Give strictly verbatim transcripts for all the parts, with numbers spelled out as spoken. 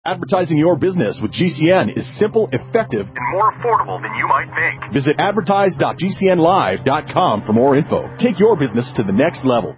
Advertising your business with G C N is simple, effective, and more affordable than you might think. Visit advertise dot g c n live dot com for more info. Take your business to the next level.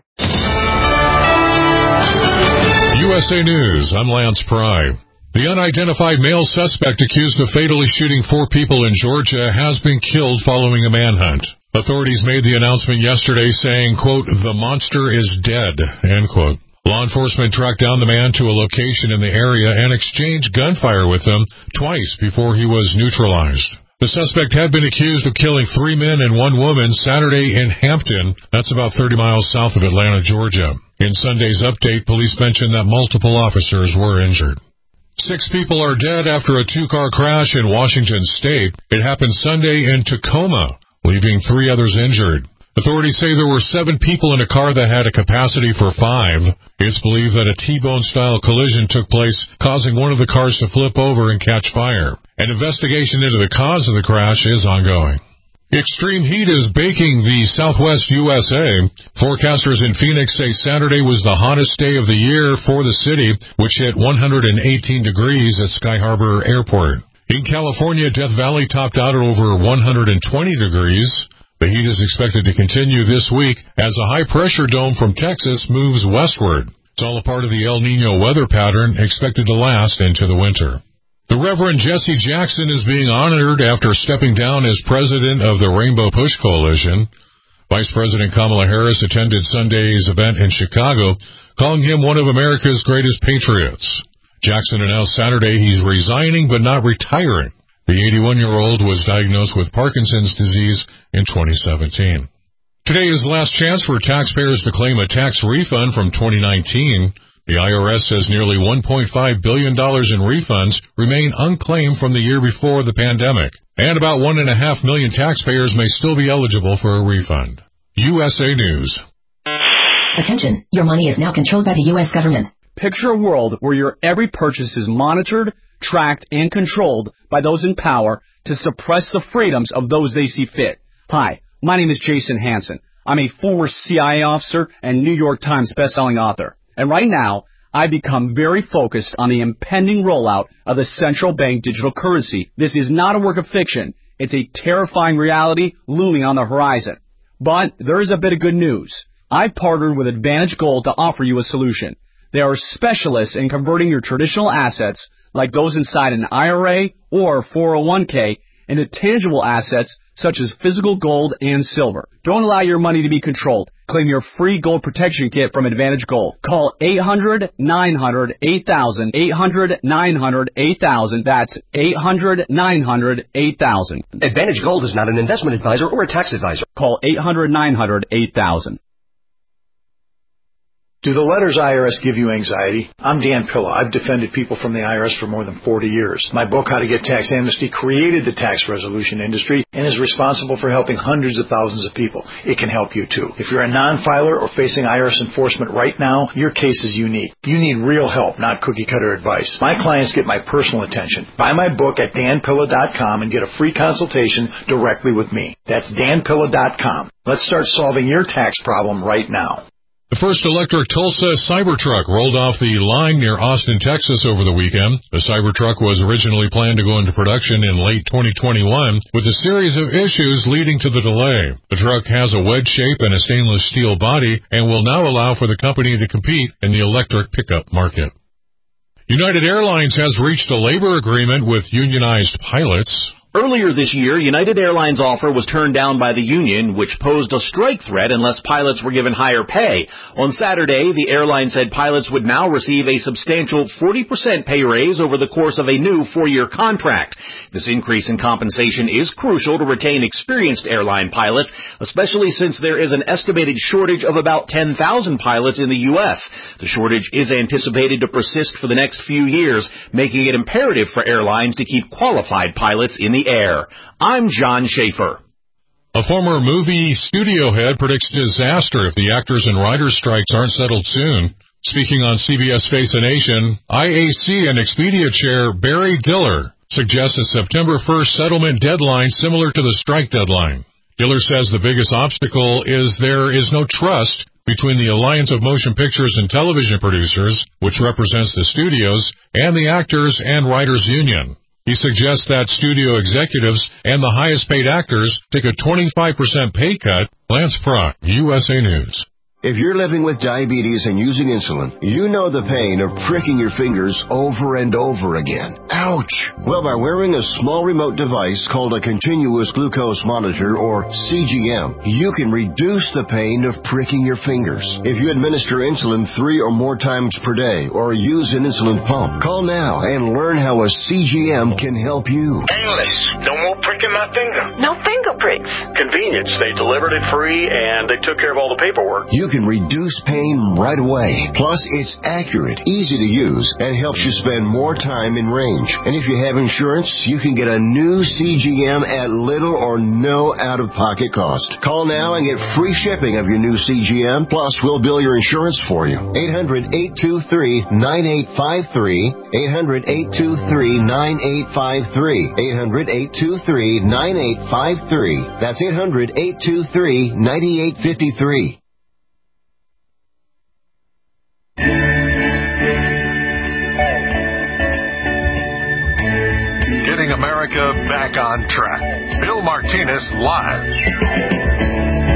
U S A News, I'm Lance Pry. The unidentified male suspect accused of fatally shooting four people in Georgia has been killed following a manhunt. Authorities made the announcement yesterday saying, quote, "The monster is dead," end quote. Law enforcement tracked down the man to a location in the area and exchanged gunfire with him twice before he was neutralized. The suspect had been accused of killing three men and one woman Saturday in Hampton. That's about thirty miles south of Atlanta, Georgia. In Sunday's update, police mentioned that multiple officers were injured. Six people are dead after a two-car crash in Washington State. It happened Sunday in Tacoma, leaving three others injured. Authorities say there were seven people in a car that had a capacity for five. It's believed that a T-bone-style collision took place, causing one of the cars to flip over and catch fire. An investigation into the cause of the crash is ongoing. Extreme heat is baking the southwest U S A. Forecasters in Phoenix say Saturday was the hottest day of the year for the city, which hit one hundred eighteen degrees at Sky Harbor Airport. In California, Death Valley topped out at over one hundred twenty degrees. The heat is expected to continue this week as a high-pressure dome from Texas moves westward. It's all a part of the El Niño weather pattern expected to last into the winter. The Reverend Jesse Jackson is being honored after stepping down as president of the Rainbow Push Coalition. Vice President Kamala Harris attended Sunday's event in Chicago, calling him one of America's greatest patriots. Jackson announced Saturday he's resigning but not retiring. The eighty-one-year-old was diagnosed with Parkinson's disease in twenty seventeen. Today is the last chance for taxpayers to claim a tax refund from twenty nineteen. The I R S says nearly one point five billion dollars in refunds remain unclaimed from the year before the pandemic, and about one point five million taxpayers may still be eligible for a refund. U S A News. Attention, your money is now controlled by the U S government. Picture a world where your every purchase is monitored, tracked, and controlled by those in power to suppress the freedoms of those they see fit. Hi, my name is Jason Hansen. I'm a former C I A officer and New York Times bestselling author. And right now, I've become very focused on the impending rollout of the central bank digital currency. This is not a work of fiction. It's a terrifying reality looming on the horizon. But there is a bit of good news. I've partnered with Advantage Gold to offer you a solution. They are specialists in converting your traditional assets, like those inside an I R A or four oh one k, into tangible assets such as physical gold and silver. Don't allow your money to be controlled. Claim your free gold protection kit from Advantage Gold. Call eight hundred, nine hundred, eight thousand, eight hundred, nine hundred, eight thousand. That's eight hundred, nine hundred, eight thousand. Advantage Gold is not an investment advisor or a tax advisor. Call eight hundred, nine hundred, eight thousand. Do the letters I R S give you anxiety? I'm Dan Pilla. I've defended people from the I R S for more than forty years. My book, How to Get Tax Amnesty, created the tax resolution industry and is responsible for helping hundreds of thousands of people. It can help you, too. If you're a non-filer or facing I R S enforcement right now, your case is unique. You need real help, not cookie-cutter advice. My clients get my personal attention. Buy my book at dan pilla dot com and get a free consultation directly with me. That's dan pilla dot com. Let's start solving your tax problem right now. The first electric Tulsa Cybertruck rolled off the line near Austin, Texas over the weekend. The Cybertruck was originally planned to go into production in late twenty twenty-one, with a series of issues leading to the delay. The truck has a wedge shape and a stainless steel body and will now allow for the company to compete in the electric pickup market. United Airlines has reached a labor agreement with unionized pilots. Earlier this year, United Airlines' offer was turned down by the union, which posed a strike threat unless pilots were given higher pay. On Saturday, the airline said pilots would now receive a substantial forty percent pay raise over the course of a new four-year contract. This increase in compensation is crucial to retain experienced airline pilots, especially since there is an estimated shortage of about ten thousand pilots in the U S. The shortage is anticipated to persist for the next few years, making it imperative for airlines to keep qualified pilots in the air. I'm John Schaefer. A former movie studio head predicts disaster if the actors and writers' strikes aren't settled soon. Speaking on C B S Face the Nation, I A C and Expedia chair Barry Diller suggests a September first settlement deadline similar to the strike deadline. Diller says the biggest obstacle is there is no trust between the Alliance of Motion Pictures and Television Producers, which represents the studios, and the Actors and Writers Union. He suggests that studio executives and the highest-paid actors take a twenty-five percent pay cut. Lance Pry, U S A News. If you're living with diabetes and using insulin, you know the pain of pricking your fingers over and over again. Ouch! Well, by wearing a small remote device called a continuous glucose monitor, or C G M, you can reduce the pain of pricking your fingers. If you administer insulin three or more times per day or use an insulin pump, call now and learn how a C G M can help you. Painless. No more pricking my finger. No finger pricks. Convenience. They delivered it free and they took care of all the paperwork. You can reduce pain right away. Plus, it's accurate, easy to use, and helps you spend more time in range. And if you have insurance, you can get a new C G M at little or no out-of-pocket cost. Call now and get free shipping of your new C G M. Plus, we'll bill your insurance for you. eight hundred, eight two three, nine eight five three. eight hundred, eight two three, nine eight five three. eight hundred, eight two three, nine eight five three. That's eight hundred, eight two three, nine eight five three. Getting America back on track. Bill Martinez live.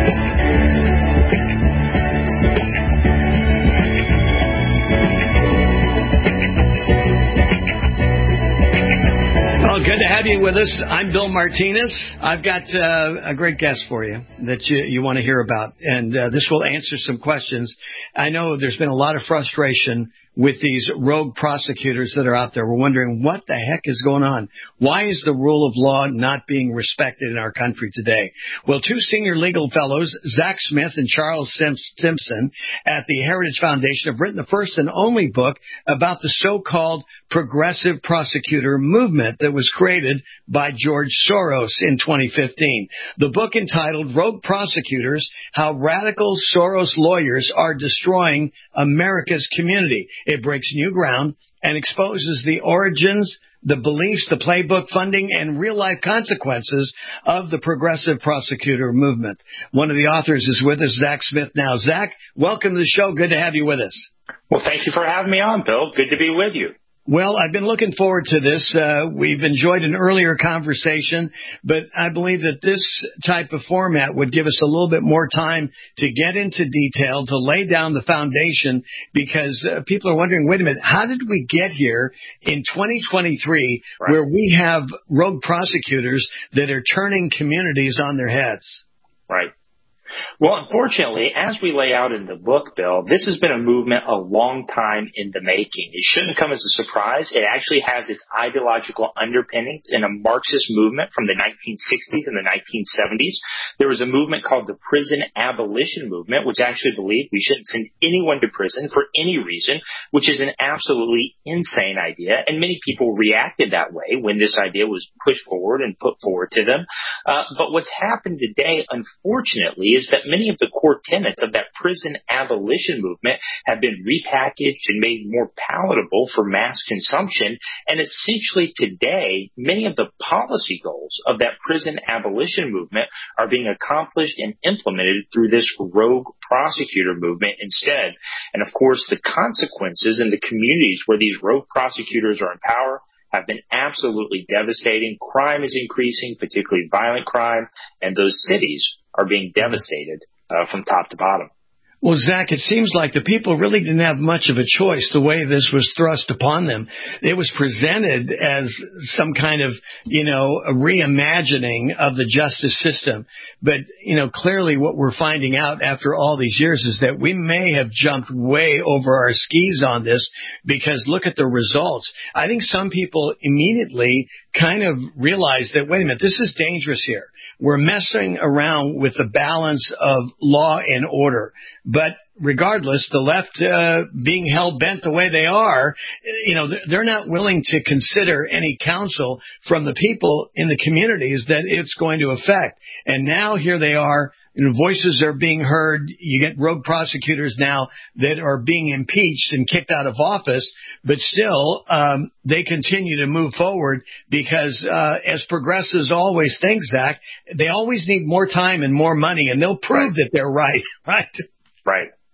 Good to have you with us. I'm Bill Martinez. I've got uh, a great guest for you that you, you want to hear about, and uh, this will answer some questions. I know there's been a lot of frustration with these rogue prosecutors that are out there. We're wondering what the heck is going on. Why is the rule of law not being respected in our country today? Well, two senior legal fellows, Zach Smith and Charles Simpson at the Heritage Foundation, have written the first and only book about the so-called progressive prosecutor movement that was created by George Soros in twenty fifteen. The book, entitled Rogue Prosecutors, How Radical Soros Lawyers Are Destroying America's Community. It breaks new ground and exposes the origins, the beliefs, the playbook, funding, and real-life consequences of the progressive prosecutor movement. One of the authors is with us, Zach Smith. Now, Zach, welcome to the show. Good to have you with us. Well, thank you for having me on, Bill. Good to be with you. Well, I've been looking forward to this. Uh, we've enjoyed an earlier conversation, but I believe that this type of format would give us a little bit more time to get into detail, to lay down the foundation, because uh, people are wondering, wait a minute, how did we get here in twenty twenty-three right. where we have rogue prosecutors that are turning communities on their heads? Right. Well, unfortunately, as we lay out in the book, Bill, this has been a movement a long time in the making. It shouldn't come as a surprise. It actually has its ideological underpinnings in a Marxist movement from the nineteen sixties and the nineteen seventies. There was a movement called the Prison Abolition Movement, which actually believed we shouldn't send anyone to prison for any reason, which is an absolutely insane idea. And many people reacted that way when this idea was pushed forward and put forward to them. Uh, but what's happened today, unfortunately, is that many of the core tenets of that prison abolition movement have been repackaged and made more palatable for mass consumption. And essentially today, many of the policy goals of that prison abolition movement are being accomplished and implemented through this rogue prosecutor movement instead. And of course, the consequences in the communities where these rogue prosecutors are in power have been absolutely devastating. Crime is increasing, particularly violent crime, and those cities are being devastated uh, from top to bottom. Well, Zach, it seems like the people really didn't have much of a choice the way this was thrust upon them. It was presented as some kind of, you know, a reimagining of the justice system. But, you know, clearly what we're finding out after all these years is that we may have jumped way over our skis on this, because look at the results. I think some people immediately kind of realized that, wait a minute, this is dangerous here. We're messing around with the balance of law and order. But regardless, the left uh, being hell-bent the way they are, you know, they're not willing to consider any counsel from the people in the communities that it's going to affect. And now here they are. You know, voices are being heard. You get rogue prosecutors now that are being impeached and kicked out of office, but still um, they continue to move forward because, uh, as progressives always think, Zach, they always need more time and more money, and they'll prove right. that they're right, right? Right.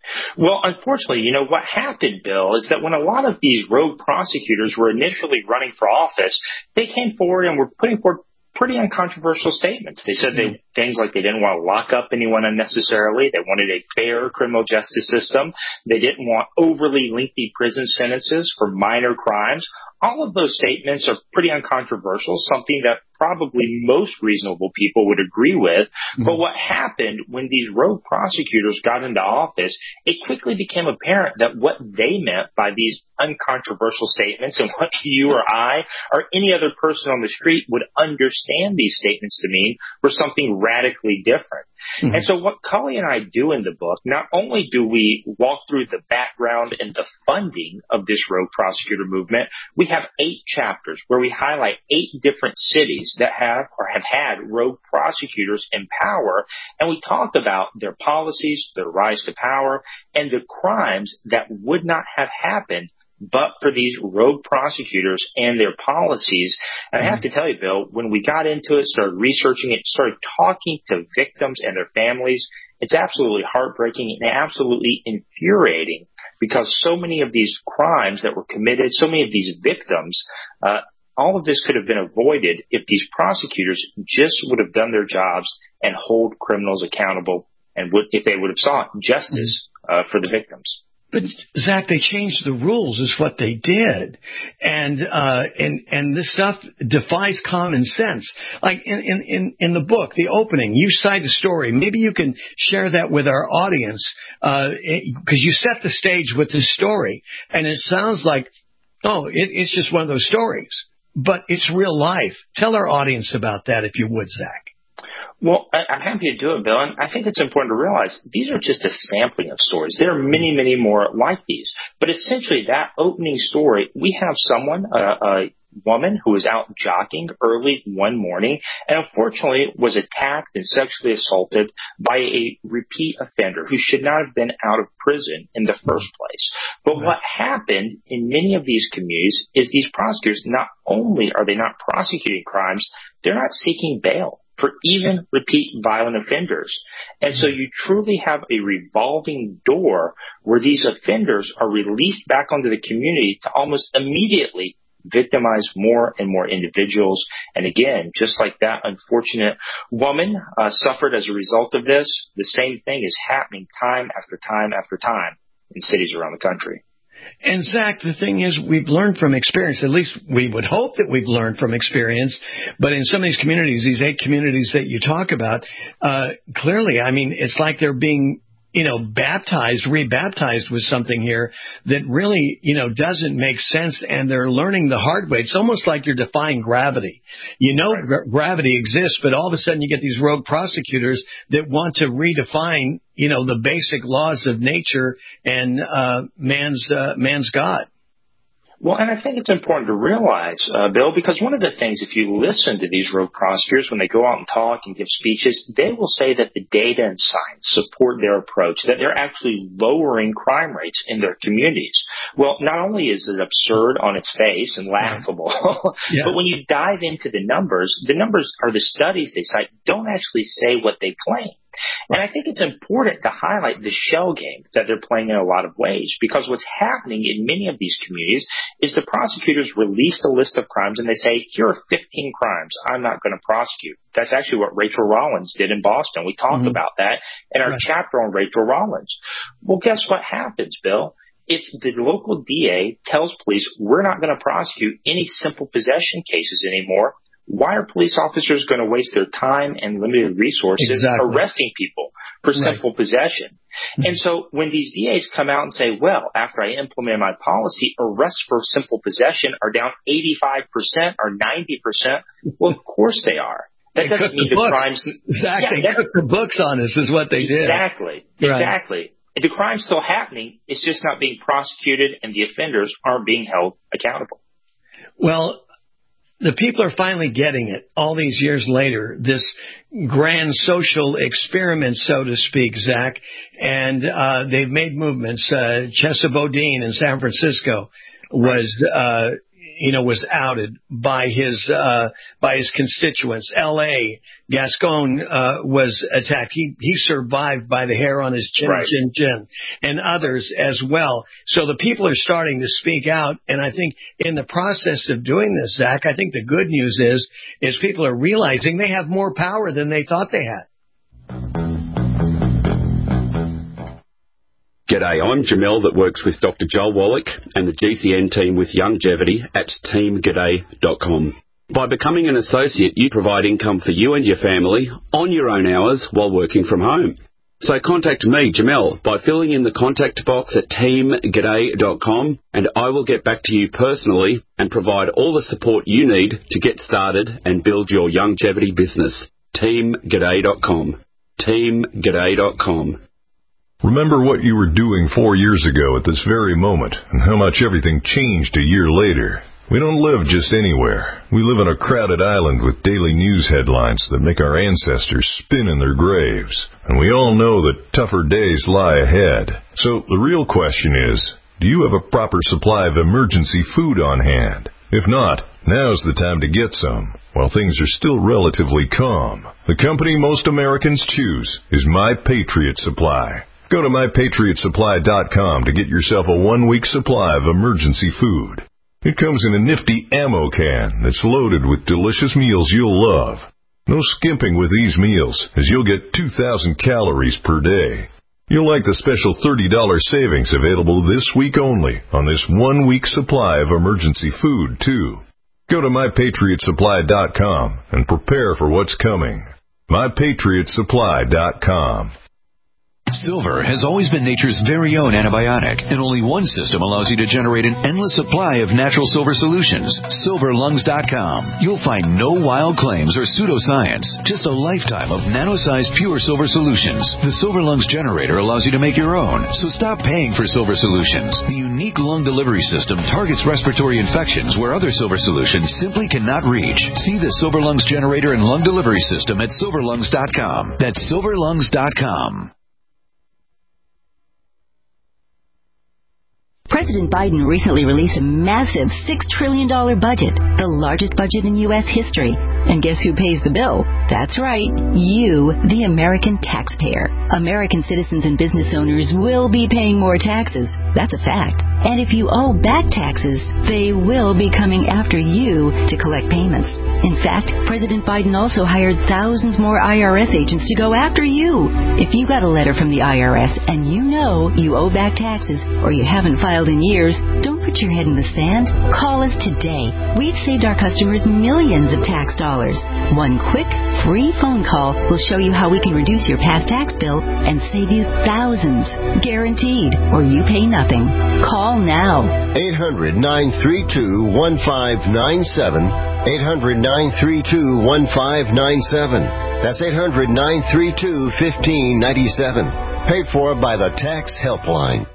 Well, unfortunately, you know, what happened, Bill, is that when a lot of these rogue prosecutors were initially running for office, they came forward and were putting forward pretty uncontroversial statements. They said they, things like they didn't want to lock up anyone unnecessarily. They wanted a fair criminal justice system. They didn't want overly lengthy prison sentences for minor crimes. All of those statements are pretty uncontroversial, something that probably most reasonable people would agree with. Mm-hmm. But what happened when these rogue prosecutors got into office, it quickly became apparent that what they meant by these uncontroversial statements and what you or I or any other person on the street would understand these statements to mean were something radically different. Mm-hmm. And so what Cully and I do in the book, not only do we walk through the background and the funding of this rogue prosecutor movement, we have eight chapters where we highlight eight different cities that have or have had rogue prosecutors in power, and we talk about their policies, their rise to power, and the crimes that would not have happened but for these rogue prosecutors and their policies. And I have to tell you, Bill, when we got into it, started researching it, started talking to victims and their families, it's absolutely heartbreaking and absolutely infuriating because so many of these crimes that were committed, so many of these victims, uh, all of this could have been avoided if these prosecutors just would have done their jobs and hold criminals accountable and would, if they would have sought justice uh, for the victims. But Zach, they changed the rules is what they did. And, uh, and, and this stuff defies common sense. Like in, in, in, in the book, the opening, you cite a story. Maybe you can share that with our audience, uh, because you set the stage with this story. And it sounds like, oh, it, it's just one of those stories. But it's real life. Tell our audience about that, if you would, Zach. Well, I'm happy to do it, Bill, and I think it's important to realize these are just a sampling of stories. There are many, many more like these. But essentially, that opening story, we have someone, a, a woman who was out jogging early one morning and unfortunately was attacked and sexually assaulted by a repeat offender who should not have been out of prison in the first place. But what happened in many of these communities is these prosecutors, not only are they not prosecuting crimes, they're not seeking bail for even repeat violent offenders. And so you truly have a revolving door where these offenders are released back onto the community to almost immediately victimize more and more individuals. And again, just like that unfortunate woman uh, suffered as a result of this, the same thing is happening time after time after time in cities around the country. And Zach, the thing is, we've learned from experience, at least we would hope that we've learned from experience, but in some of these communities, these eight communities that you talk about, uh, clearly, I mean, it's like they're being, you know, baptized, rebaptized with something here that really, you know, doesn't make sense, and they're learning the hard way. It's almost like you're defying gravity. You know, gra- gravity exists, but all of a sudden you get these rogue prosecutors that want to redefine, you know, the basic laws of nature and uh, man's uh, man's God. Well, and I think it's important to realize, uh, Bill, because one of the things, if you listen to these rogue prosecutors, when they go out and talk and give speeches, they will say that the data and science support their approach, that they're actually lowering crime rates in their communities. Well, not only is it absurd on its face and laughable, yeah. but when you dive into the numbers, the numbers or the studies they cite don't actually say what they claim. And I think it's important to highlight the shell game that they're playing in a lot of ways, because what's happening in many of these communities is the prosecutors release a list of crimes and they say, here are fifteen crimes I'm not going to prosecute. That's actually what Rachel Rollins did in Boston. We talked mm-hmm. about that in our right. chapter on Rachel Rollins. Well, guess what happens, Bill? If the local D A tells police we're not going to prosecute any simple possession cases anymore, why are police officers going to waste their time and limited resources exactly. arresting people for right. simple possession? Mm-hmm. And so when these D As come out and say, well, after I implemented my policy, arrests for simple possession are down eighty-five percent or ninety percent, well, of course they are. That they doesn't mean the, the crimes. Exactly. Yeah, they cooked the books on us is what they did. Exactly. Right. Exactly. The crime's still happening. It's just not being prosecuted, and the offenders aren't being held accountable. Well, the people are finally getting it all these years later, this grand social experiment, so to speak, Zach. And uh, they've made movements. Uh, Chesa Boudin in San Francisco was, uh, you know, was outed by his uh, by his constituents. L A Gascon uh, was attacked. He he survived by the hair on his chin, right. chin, chin, and others as well. So the people are starting to speak out, and I think in the process of doing this, Zach, I think the good news is is people are realizing they have more power than they thought they had. G'day, I'm Jamel that works with Doctor Joel Wallach and the G C N team with Longevity at team g'day dot com. By becoming an associate, you provide income for you and your family on your own hours while working from home. So contact me, Jamel, by filling in the contact box at team g'day dot com, and I will get back to you personally and provide all the support you need to get started and build your longevity business. team g'day dot com. team g'day dot com. Remember what you were doing four years ago at this very moment and how much everything changed a year later. We don't live just anywhere. We live on a crowded island with daily news headlines that make our ancestors spin in their graves. And we all know that tougher days lie ahead. So the real question is, do you have a proper supply of emergency food on hand? If not, now's the time to get some, while things are still relatively calm. The company most Americans choose is My Patriot Supply. Go to my patriot supply dot com to get yourself a one-week supply of emergency food. It comes in a nifty ammo can that's loaded with delicious meals you'll love. No skimping with these meals, as you'll get two thousand calories per day. You'll like the special thirty dollars savings available this week only on this one-week supply of emergency food, too. Go to my patriot supply dot com and prepare for what's coming. my patriot supply dot com. Silver has always been nature's very own antibiotic, and only one system allows you to generate an endless supply of natural silver solutions. silver lungs dot com. You'll find no wild claims or pseudoscience, just a lifetime of nano-sized pure silver solutions. The Silver Lungs generator allows you to make your own, so stop paying for silver solutions. The unique lung delivery system targets respiratory infections where other silver solutions simply cannot reach. See the Silver Lungs generator and lung delivery system at silver lungs dot com. That's silver lungs dot com. President Biden recently released a massive six trillion dollars budget, the largest budget in U S history. And guess who pays the bill? That's right, you, the American taxpayer. American citizens and business owners will be paying more taxes. That's a fact. And if you owe back taxes, they will be coming after you to collect payments. In fact, President Biden also hired thousands more I R S agents to go after you. If you got a letter from the I R S and you know you owe back taxes or you haven't filed in years, don't put your head in the sand. Call us today. We've saved our customers millions of tax dollars. One quick, free phone call will show you how we can reduce your past tax bill and save you thousands. Guaranteed, or you pay nothing. Call now. eight hundred, nine three two, one five nine seven. eight hundred, nine three two, one five nine seven. That's eight hundred, nine three two, one five nine seven. Paid for by the Tax Helpline.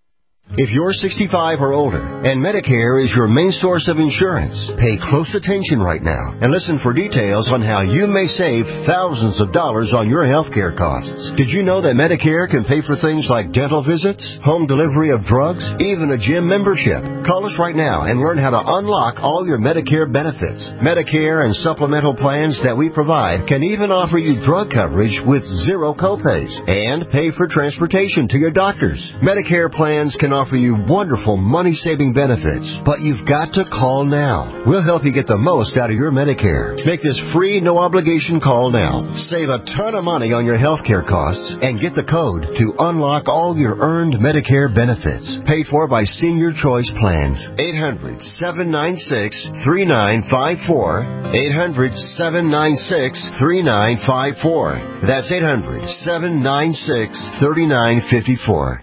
If you're sixty-five or older and Medicare is your main source of insurance, pay close attention right now and listen for details on how you may save thousands of dollars on your health care costs. Did you know that Medicare can pay for things like dental visits, home delivery of drugs, even a gym membership? Call us right now and learn how to unlock all your Medicare benefits. Medicare and supplemental plans that we provide can even offer you drug coverage with zero copays and pay for transportation to your doctors. Medicare plans can offer you wonderful money-saving benefits, but you've got to call now. We'll help you get the most out of your Medicare. Make this free, no-obligation call now. Save a ton of money on your health care costs and get the code to unlock all your earned Medicare benefits. Paid for by Senior Choice Plans. eight hundred, seven nine six, three nine five four. eight hundred, seven nine six, three nine five four. That's eight hundred, seven nine six, three nine five four.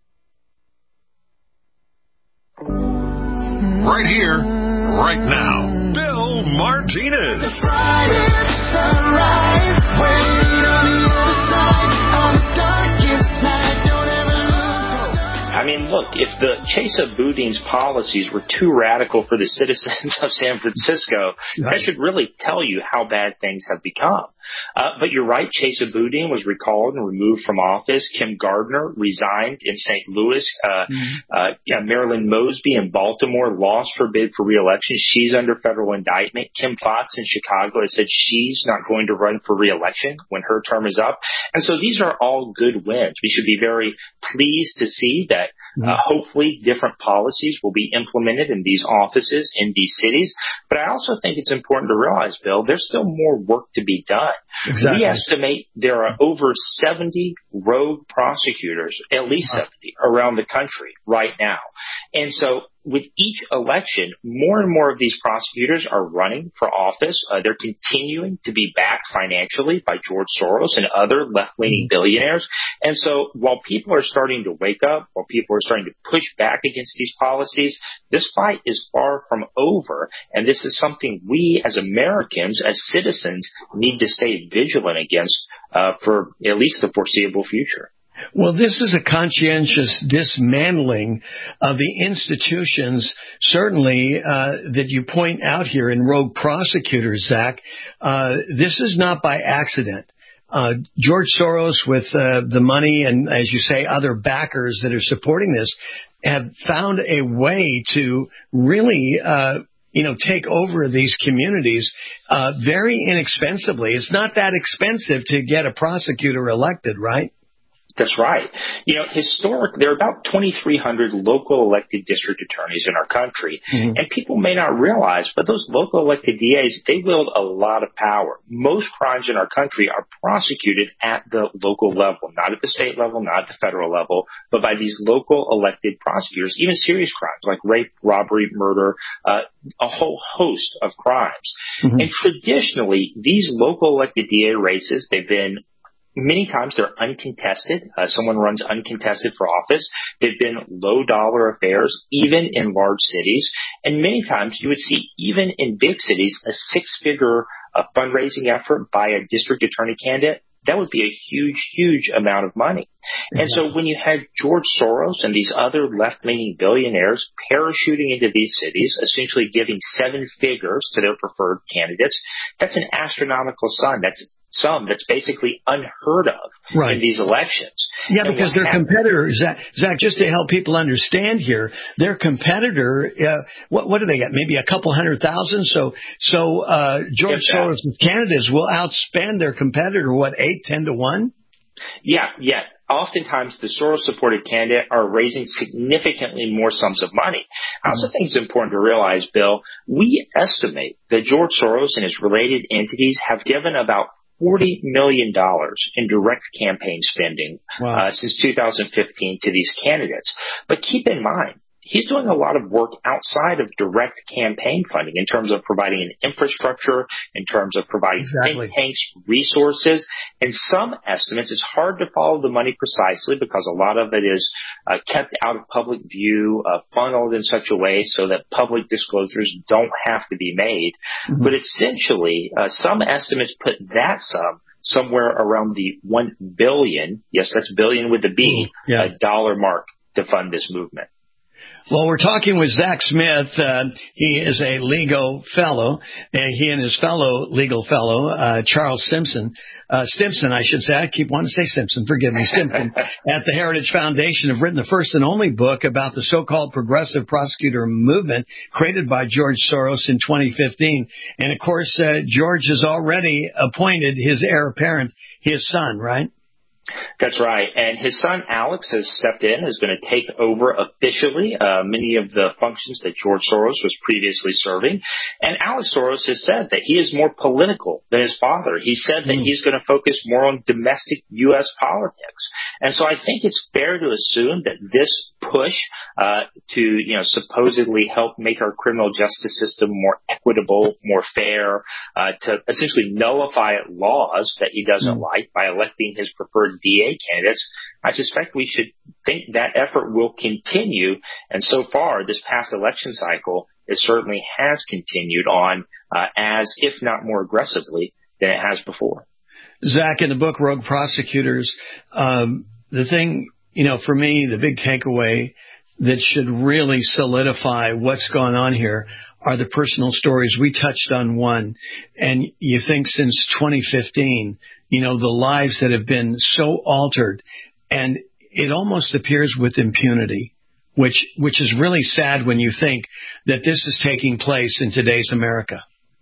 Right here, right now, Bill Martinez. I mean, look, if the Chesa Boudin's policies were too radical for the citizens of San Francisco, that should really tell you how bad things have become. Uh, but you're right, Chesa Boudin was recalled and removed from office. Kim Gardner resigned in Saint Louis. Uh, mm-hmm. uh, yeah, Marilyn Mosby in Baltimore lost her bid for re-election. She's under federal indictment. Kim Foxx in Chicago has said she's not going to run for re-election when her term is up. And so these are all good wins. We should be very pleased to see that uh, hopefully different policies will be implemented in these offices in these cities. But I also think it's important to realize, Bill, there's still more work to be done. Exactly. We estimate there are over seventy rogue prosecutors, at least seventy, around the country right now. And so with each election, more and more of these prosecutors are running for office. Uh, they're continuing to be backed financially by George Soros and other left-leaning billionaires. And so while people are starting to wake up, while people are starting to push back against these policies, this fight is far from over. And this is something we as Americans, as citizens, need to stay vigilant against uh, for at least the foreseeable future. Well, this is a conscientious dismantling of the institutions, certainly, uh, that you point out here in rogue prosecutors, Zach. Uh, this is not by accident. Uh, George Soros, with uh, the money and, as you say, other backers that are supporting this, have found a way to really uh you know, take over these communities uh very inexpensively. It's not that expensive to get a prosecutor elected, right? That's right. You know, historic, there are about twenty-three hundred local elected district attorneys in our country. Mm-hmm. And people may not realize, but those local elected D As, they wield a lot of power. Most crimes in our country are prosecuted at the local level, not at the state level, not at the federal level, but by these local elected prosecutors, even serious crimes like rape, robbery, murder, uh, a whole host of crimes. Mm-hmm. And traditionally, these local elected D A races, they've been Many times they're uncontested. Uh, someone runs uncontested for office. They've been low dollar affairs, even in large cities. And many times you would see, even in big cities, a six figure uh, fundraising effort by a district attorney candidate. That would be a huge, huge amount of money. Mm-hmm. And so when you had George Soros and these other left-leaning billionaires parachuting into these cities, essentially giving seven figures to their preferred candidates, that's an astronomical sum. That's sum that's basically unheard of right. in these elections. Yeah, and because their happened, competitor, Zach, Zach, just to help people understand here, their competitor, uh, what, what do they get? Maybe a couple hundred thousand? So, so, uh, George Soros' candidates will outspend their competitor, what, eight, ten to one? Yeah, yeah. Oftentimes, the Soros-supported candidate are raising significantly more sums of money. I also think it's important to realize, Bill, we estimate that George Soros and his related entities have given about forty million dollars in direct campaign spending wow. uh, since two thousand fifteen to these candidates. But keep in mind, he's doing a lot of work outside of direct campaign funding in terms of providing an infrastructure, in terms of providing exactly. think tanks, resources. And some estimates, it's hard to follow the money precisely because a lot of it is uh, kept out of public view, uh, funneled in such a way so that public disclosures don't have to be made. Mm-hmm. But essentially, uh, some estimates put that sum somewhere around the one billion, yes, that's billion with the B, mm-hmm. yeah. uh, dollar mark to fund this movement. Well, we're talking with Zach Smith. Uh, he is a legal fellow. And he and his fellow legal fellow, uh, Charles Simpson, uh, Stimson, I should say. I keep wanting to say Simpson. Forgive me, Stimson. At the Heritage Foundation have written the first and only book about the so-called progressive prosecutor movement created by George Soros in twenty fifteen. And of course, uh, George has already appointed his heir apparent, his son, right? That's right. And his son, Alex, has stepped in, is going to take over officially uh, many of the functions that George Soros was previously serving. And Alex Soros has said that he is more political than his father. He said that mm. he's going to focus more on domestic U S politics. And so I think it's fair to assume that this push uh, to, you know, supposedly help make our criminal justice system more equitable, more fair, uh, to essentially nullify laws that he doesn't mm. like by electing his preferred D A candidates, I suspect we should think that effort will continue. And so far, this past election cycle, it certainly has continued on uh, as, if not more aggressively, than it has before. Zach, in the book Rogue Prosecutors, um, the thing, you know, for me, the big takeaway that should really solidify what's going on here are the personal stories. We touched on one, and you think since twenty fifteen, you know, the lives that have been so altered, and it almost appears with impunity, which which is really sad when you think that this is taking place in today's America.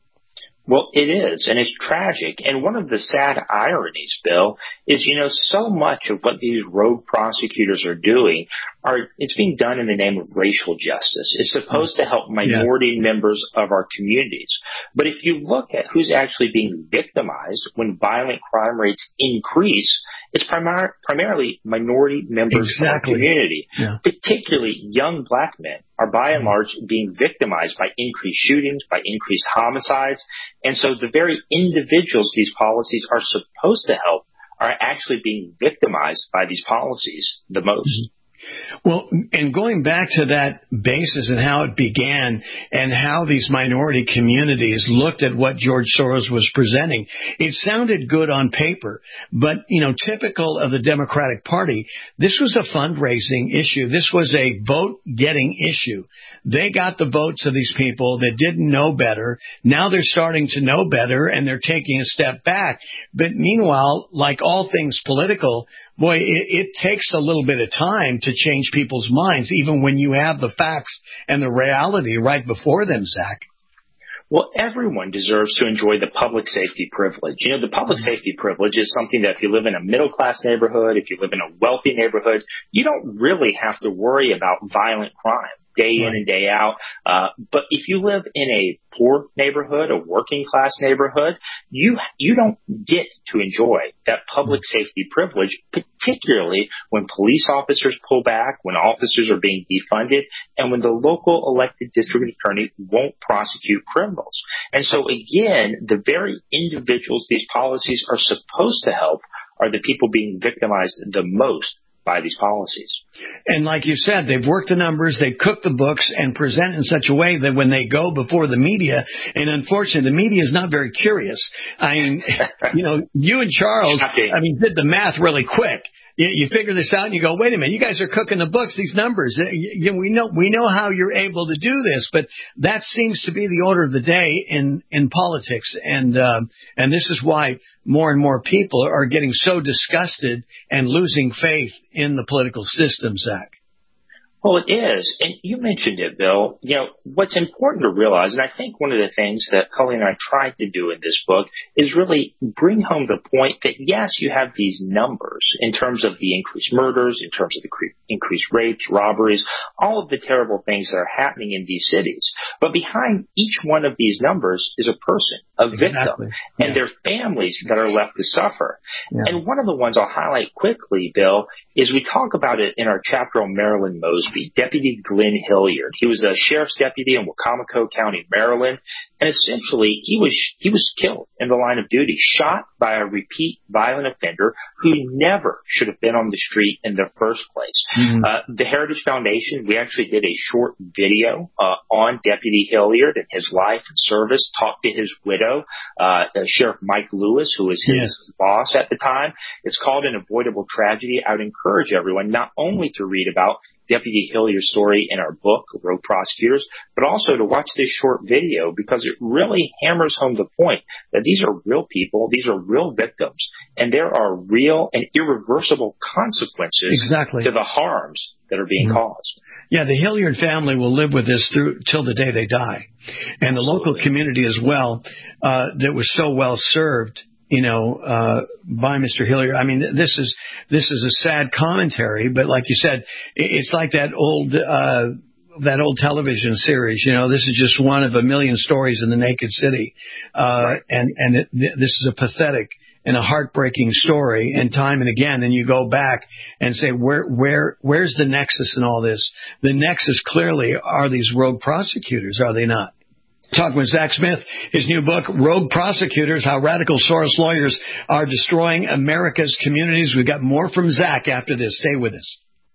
Well, it is, and it's tragic. And one of the sad ironies, Bill, is, you know, so much of what these rogue prosecutors are doing are, it's being done in the name of racial justice. It's supposed to help minority yeah. members of our communities. But if you look at who's actually being victimized when violent crime rates increase, it's primar- primarily minority members exactly. of our community, yeah. particularly young black men are by and large being victimized by increased shootings, by increased homicides. And so the very individuals these policies are supposed to help are actually being victimized by these policies the most. Mm-hmm. Well, and going back to that basis and how it began and how these minority communities looked at what George Soros was presenting, it sounded good on paper. But, you know, typical of the Democratic Party, this was a fundraising issue. This was a vote-getting issue. They got the votes of these people that didn't know better. Now they're starting to know better, and they're taking a step back. But meanwhile, like all things political, boy, it, it takes a little bit of time to change people's minds, even when you have the facts and the reality right before them, Zach. Well, everyone deserves to enjoy the public safety privilege. You know, the public mm-hmm. safety privilege is something that if you live in a middle-class neighborhood, if you live in a wealthy neighborhood, you don't really have to worry about violent crime day in and day out. Uh, but if you live in a poor neighborhood, a working class neighborhood, you you don't get to enjoy that public safety privilege, particularly when police officers pull back, when officers are being defunded, and when the local elected district attorney won't prosecute criminals. And so again, the very individuals these policies are supposed to help are the people being victimized the most by these policies. And like you said, they've worked the numbers, they've cooked the books and present in such a way that when they go before the media, and unfortunately the media is not very curious. I mean, you know, you and Charles, I mean, did the math really quick. You, you figure this out and you go, wait a minute, you guys are cooking the books, these numbers. You, we know we know how you're able to do this, but that seems to be the order of the day in, in politics. And um, and this is why more and more people are getting so disgusted and losing faith in the political system, Zach. Well, it is. And you mentioned it, Bill. You know, what's important to realize, and I think one of the things that Cully and I tried to do in this book is really bring home the point that, yes, you have these numbers in terms of the increased murders, in terms of the cre- increased rapes, robberies, all of the terrible things that are happening in these cities. But behind each one of these numbers is a person, a victim, exactly. and yeah. their families that are left to suffer. Yeah. And one of the ones I'll highlight quickly, Bill, is we talk about it in our chapter on Marilyn Mosby, Deputy Glenn Hilliard. He was a sheriff's deputy in Wacomico County, Maryland, and essentially he was he was killed in the line of duty, shot by a repeat violent offender who never should have been on the street in the first place. Mm-hmm. Uh, the Heritage Foundation, we actually did a short video uh, on Deputy Hilliard and his life and service, talked to his widow, uh, Sheriff Mike Lewis, who was his yes. boss at the time. It's called An Avoidable Tragedy. I would encourage everyone not only to read about Deputy Hilliard's story in our book, Rogue Prosecutors, but also to watch this short video because it really hammers home the point that these are real people, these are real victims, and there are real and irreversible consequences exactly. to the harms that are being mm-hmm. caused. Yeah, the Hilliard family will live with this through till the day they die. And the local community as well, uh, that was so well served, you know, uh, by Mister Hilliard. I mean, this is, this is a sad commentary, but like you said, it's like that old, uh, that old television series, you know, this is just one of a million stories in the Naked City. Uh, right. and, and it, this is a pathetic and a heartbreaking story, and time and again, and you go back and say, where, where, where's the nexus in all this? The nexus clearly are these rogue prosecutors, are they not? Talking with Zach Smith, his new book, Rogue Prosecutors, How Radical Soros Lawyers Are Destroying America's Communities. We've got more from Zach after this. Stay with us.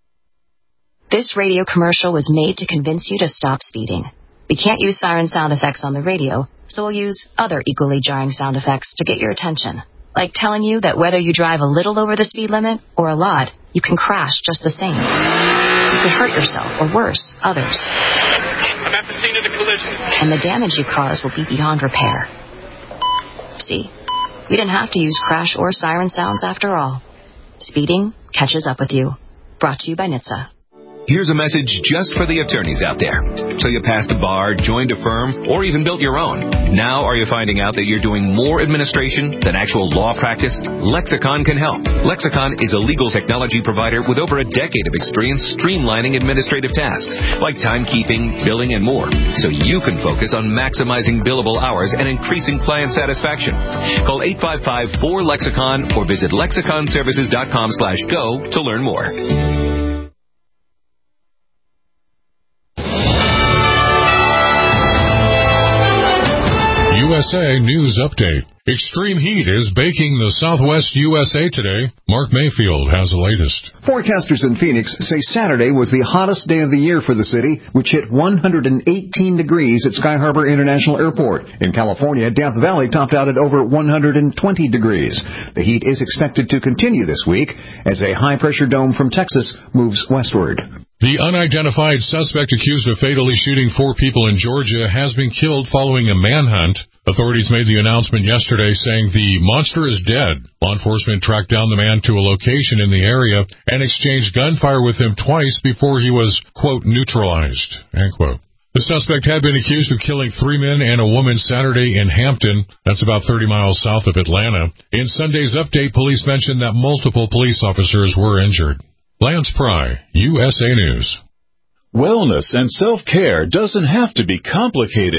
This radio commercial was made to convince you to stop speeding. We can't use siren sound effects on the radio, so we'll use other equally jarring sound effects to get your attention. Like telling you that whether you drive a little over the speed limit or a lot, you can crash just the same. could hurt yourself or worse, others. I'm at the scene of the collision. And the damage you cause will be beyond repair. See, you didn't have to use crash or siren sounds after all. Speeding catches up with you. Brought to you by N H T S A. Here's a message just for the attorneys out there. So you passed a bar, joined a firm, or even built your own. Now are you finding out that you're doing more administration than actual law practice? Lexicon can help. Lexicon is a legal technology provider with over a decade of experience streamlining administrative tasks like timekeeping, billing, and more, so you can focus on maximizing billable hours and increasing client satisfaction. Call eight five five, four, lexicon or visit lexicon services dot com slash go to learn more. U S A News Update. Extreme heat is baking the southwest U S A today. Mark Mayfield has the latest. Forecasters in Phoenix say Saturday was the hottest day of the year for the city, which hit one hundred eighteen degrees at Sky Harbor International Airport. In California, Death Valley topped out at over one hundred twenty degrees. The heat is expected to continue this week as a high-pressure dome from Texas moves westward. The unidentified suspect accused of fatally shooting four people in Georgia has been killed following a manhunt. Authorities made the announcement yesterday saying the monster is dead. Law enforcement tracked down the man to a location in the area and exchanged gunfire with him twice before he was, quote, neutralized, end quote. The suspect had been accused of killing three men and a woman Saturday in Hampton. That's about thirty miles south of Atlanta. In Sunday's update, police mentioned that multiple police officers were injured. Lance Pry, U S A News. Wellness and self-care doesn't have to be complicated.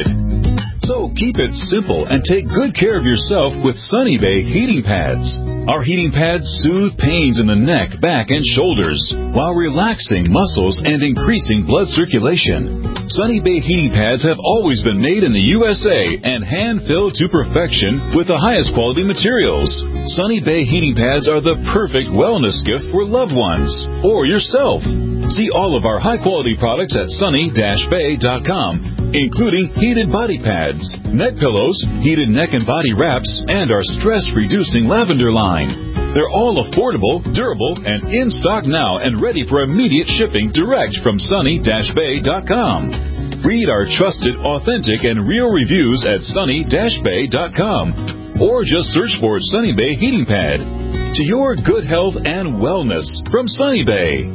So keep it simple and take good care of yourself with Sunny Bay heating pads. Our heating pads soothe pains in the neck, back, and shoulders while relaxing muscles and increasing blood circulation. Sunny Bay heating pads have always been made in the U S A and hand-filled to perfection with the highest quality materials. Sunny Bay heating pads are the perfect wellness gift for loved ones or yourself. See all of our high-quality products at sunny dash bay dot com, including heated body pads, neck pillows, heated neck and body wraps, and our stress-reducing lavender line. They're all affordable, durable, and in stock now and ready for immediate shipping direct from sunny dash bay dot com. Read our trusted, authentic, and real reviews at sunny dash bay dot com or just search for Sunny Bay Heating Pad. To your good health and wellness from Sunny Bay.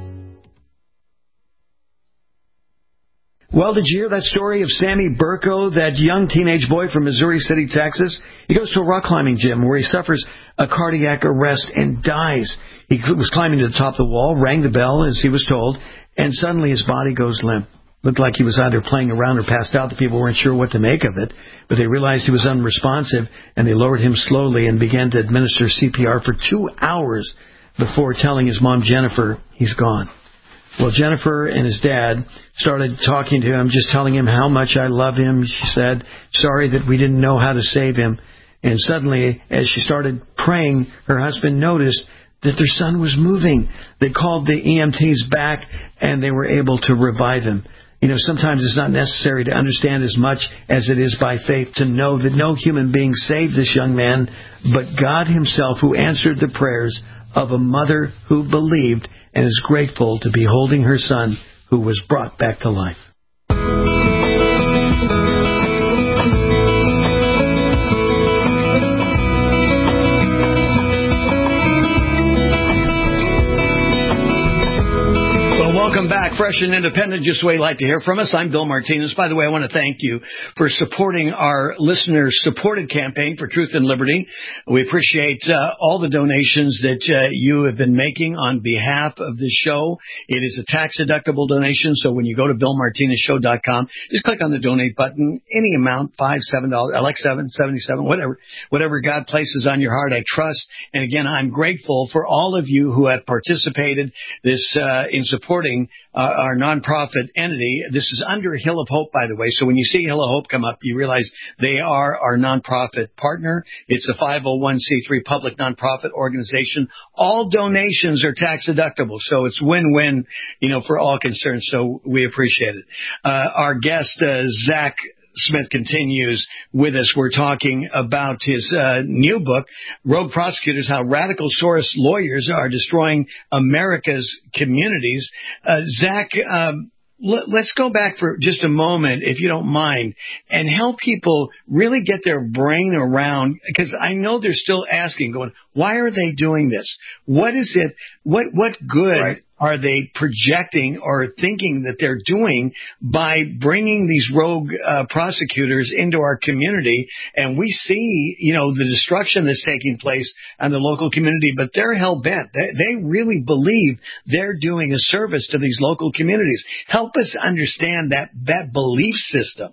Well, did you hear that story of Sammy Burko, that young teenage boy from Missouri City, Texas? He goes to a rock climbing gym where he suffers a cardiac arrest and dies. He was climbing to the top of the wall, rang the bell as he was told, and suddenly his body goes limp. Looked like he was either playing around or passed out. The people weren't sure what to make of it, but they realized he was unresponsive, and they lowered him slowly and began to administer C P R for two hours before telling his mom, Jennifer, he's gone. Well, Jennifer and his dad started talking to him, just telling him how much I love him. She said, sorry that we didn't know how to save him. And suddenly, as she started praying, her husband noticed that their son was moving. They called the E M Ts back, and they were able to revive him. You know, sometimes it's not necessary to understand as much as it is by faith to know that no human being saved this young man, but God himself, who answered the prayers of a mother who believed and is grateful to be holding her son who was brought back to life. Welcome back, fresh and independent, just the way you like to hear from us. I'm Bill Martinez. By the way, I want to thank you for supporting our listener-supported campaign for Truth and Liberty. We appreciate uh, all the donations that uh, you have been making on behalf of this show. It is a tax-deductible donation, so when you go to bill martinez show dot com, just click on the donate button, any amount, five dollars, seven dollars, I like seven, seventy-seven, whatever, whatever God places on your heart, I trust. And again, I'm grateful for all of you who have participated this uh, in supporting Uh, our nonprofit entity. This is under Hill of Hope, by the way. So when you see Hill of Hope come up, you realize they are our nonprofit partner. It's a five oh one c three public nonprofit organization. All donations are tax deductible, so it's win-win, you know, for all concerned. So we appreciate it. Uh, our guest, uh, Zach Smith continues with us. We're talking about his uh, new book, Rogue Prosecutors, How Radical Soros Lawyers Are Destroying America's Communities. Uh, Zach, um, l- let's go back for just a moment, if you don't mind, and help people really get their brain around, because I know they're still asking, going, why are they doing this? What is it? What, what good right. are they projecting or thinking that they're doing by bringing these rogue uh, prosecutors into our community? And we see, you know, the destruction that's taking place in the local community, but they're hell-bent. They, they really believe they're doing a service to these local communities. Help us understand that, that belief system.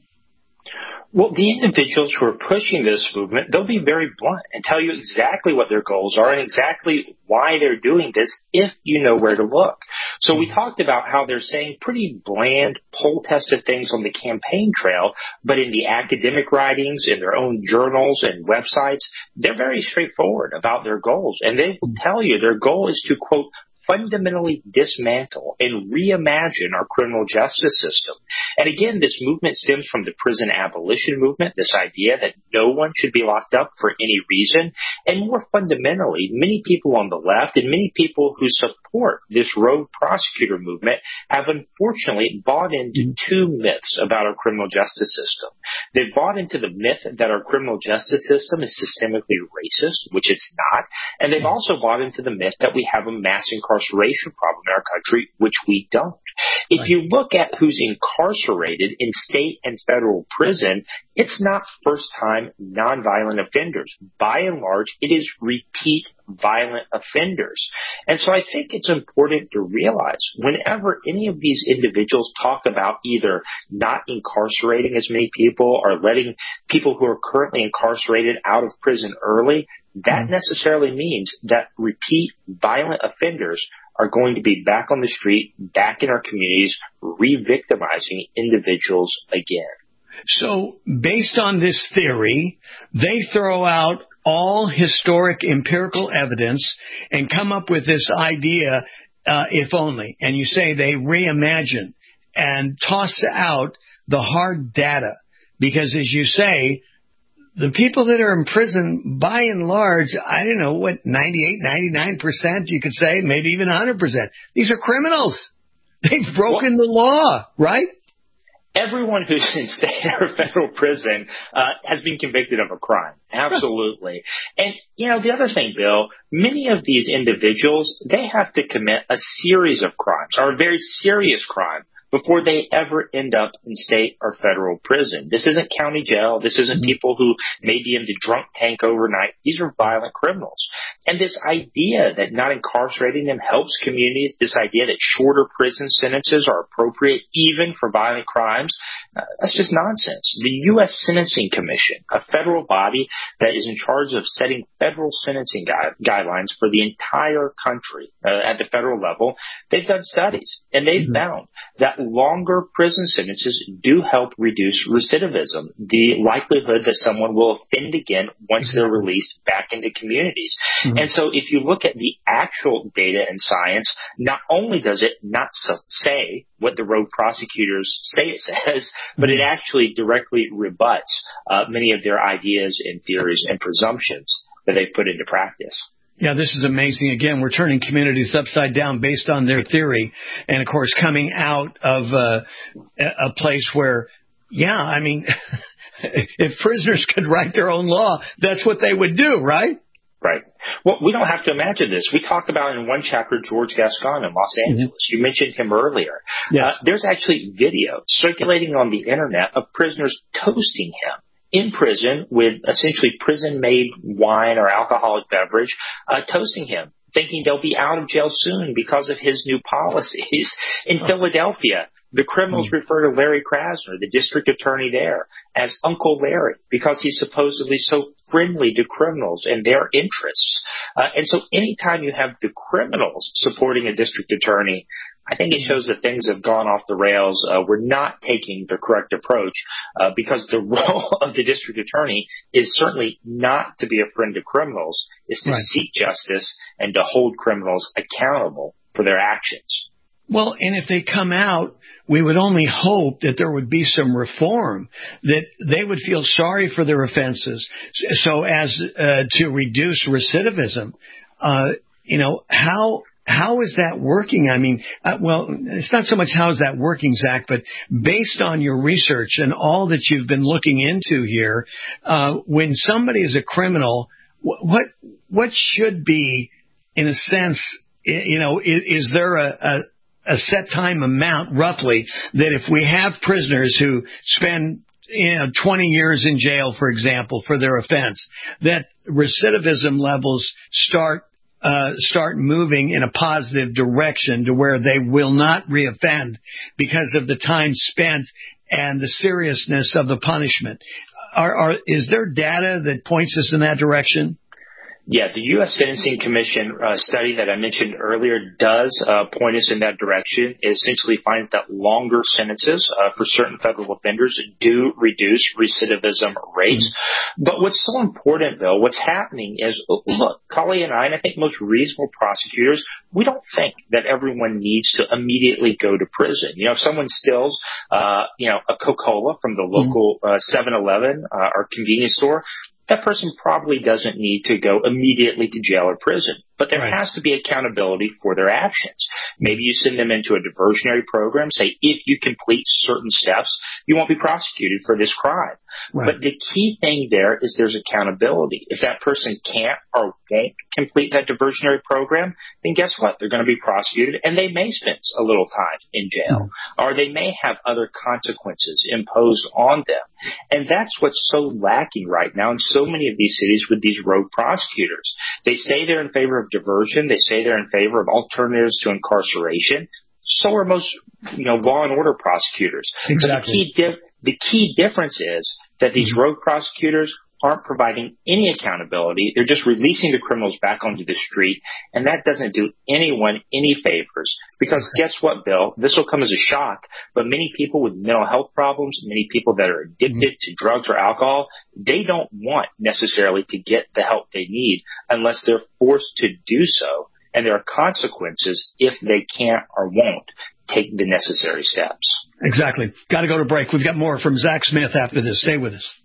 Well, the individuals who are pushing this movement, they'll be very blunt and tell you exactly what their goals are and exactly why they're doing this if you know where to look. So we talked about how they're saying pretty bland, poll-tested things on the campaign trail, but in the academic writings, in their own journals and websites, they're very straightforward about their goals. And they will tell you their goal is to, quote, fundamentally dismantle and reimagine our criminal justice system. And again, this movement stems from the prison abolition movement, this idea that no one should be locked up for any reason. And more fundamentally, many people on the left and many people who support this rogue prosecutor movement have unfortunately bought into two myths about our criminal justice system. They've bought into the myth that our criminal justice system is systemically racist, which it's not. And they've also bought into the myth that we have a mass incarceration incarceration problem in our country, which we don't. If right. you look at who's incarcerated in state and federal prison, it's not first-time nonviolent offenders. By and large, it is repeat violent offenders. And so I think it's important to realize whenever any of these individuals talk about either not incarcerating as many people or letting people who are currently incarcerated out of prison early, that necessarily means that repeat violent offenders are going to be back on the street, back in our communities, re-victimizing individuals again. So based on this theory, they throw out all historic empirical evidence and come up with this idea, uh, if only. And you say they reimagine and toss out the hard data. Because as you say, the people that are in prison, by and large, I don't know, what, ninety-eight, ninety-nine percent, you could say, maybe even one hundred percent. These are criminals. They've broken well, the law, right? Everyone who's in state or federal prison uh, has been convicted of a crime. Absolutely. And, you know, the other thing, Bill, many of these individuals, they have to commit a series of crimes, or a very serious crime, before they ever end up in state or federal prison. This isn't county jail. This isn't people who may be in the drunk tank overnight. These are violent criminals. And this idea that not incarcerating them helps communities, this idea that shorter prison sentences are appropriate even for violent crimes, uh, that's just nonsense. The U S Sentencing Commission, a federal body that is in charge of setting federal sentencing gui- guidelines for the entire country uh, at the federal level, they've done studies, and they've mm-hmm. found that longer prison sentences do help reduce recidivism, the likelihood that someone will offend again once they're released back into communities. Mm-hmm. And so if you look at the actual data and science, not only does it not say what the rogue prosecutors say it says, but it actually directly rebuts uh, many of their ideas and theories and presumptions that they put into practice. Yeah, this is amazing. Again, we're turning communities upside down based on their theory. And, of course, coming out of uh, a place where, yeah, I mean, if prisoners could write their own law, that's what they would do, right? Right. Well, we don't have to imagine this. We talked about in one chapter George Gascon in Los Angeles. Mm-hmm. You mentioned him earlier. Yes. Uh, there's actually video circulating on the Internet of prisoners toasting him in prison with essentially prison-made wine or alcoholic beverage, uh, toasting him, thinking they'll be out of jail soon because of his new policies. In oh. Philadelphia, the criminals mm. refer to Larry Krasner, the district attorney there, as Uncle Larry because he's supposedly so friendly to criminals and their interests. Uh, and so anytime you have the criminals supporting a district attorney, I think it shows that things have gone off the rails. Uh, we're not taking the correct approach uh, because the role of the district attorney is certainly not to be a friend to criminals. It's to right. seek justice and to hold criminals accountable for their actions. Well, and if they come out, we would only hope that there would be some reform, that they would feel sorry for their offenses, so as uh, to reduce recidivism. Uh, you know, how how is that working? I mean, uh, well, it's not so much how is that working, Zach, but based on your research and all that you've been looking into here, uh, when somebody is a criminal, what what should be, in a sense, you know, is, is there a, a a set time amount, roughly, that if we have prisoners who spend, you know, twenty years in jail, for example, for their offense, that recidivism levels start uh start moving in a positive direction to where they will not reoffend because of the time spent and the seriousness of the punishment. Are, are is there data that points us in that direction? Yeah, the U S Sentencing Commission uh, study that I mentioned earlier does uh, point us in that direction. It essentially finds that longer sentences uh, for certain federal offenders do reduce recidivism rates. Mm-hmm. But what's so important, though, what's happening is, look, Kali and I, and I think most reasonable prosecutors, we don't think that everyone needs to immediately go to prison. You know, if someone steals, uh, you know, a Coca-Cola from the local uh, seven eleven uh, or convenience store, that person probably doesn't need to go immediately to jail or prison. But there right. has to be accountability for their actions. Maybe you send them into a diversionary program, say, if you complete certain steps, you won't be prosecuted for this crime. Right. But the key thing there is there's accountability. If that person can't or won't complete that diversionary program, then guess what? They're going to be prosecuted, and they may spend a little time in jail, mm-hmm. or they may have other consequences imposed on them. And that's what's so lacking right now in so many of these cities with these rogue prosecutors. They say they're in favor of diversion. They say they're in favor of alternatives to incarceration. So are most, you know, law and order prosecutors. Exactly. But the key, di- the key difference is that these mm-hmm. rogue prosecutors aren't providing any accountability. They're just releasing the criminals back onto the street, and that doesn't do anyone any favors. Because guess what, Bill? This will come as a shock, but many people with mental health problems, many people that are addicted mm-hmm. to drugs or alcohol, they don't want necessarily to get the help they need unless they're forced to do so. And there are consequences if they can't or won't take the necessary steps. Exactly. Got to go to break. We've got more from Zach Smith after this. Stay with us.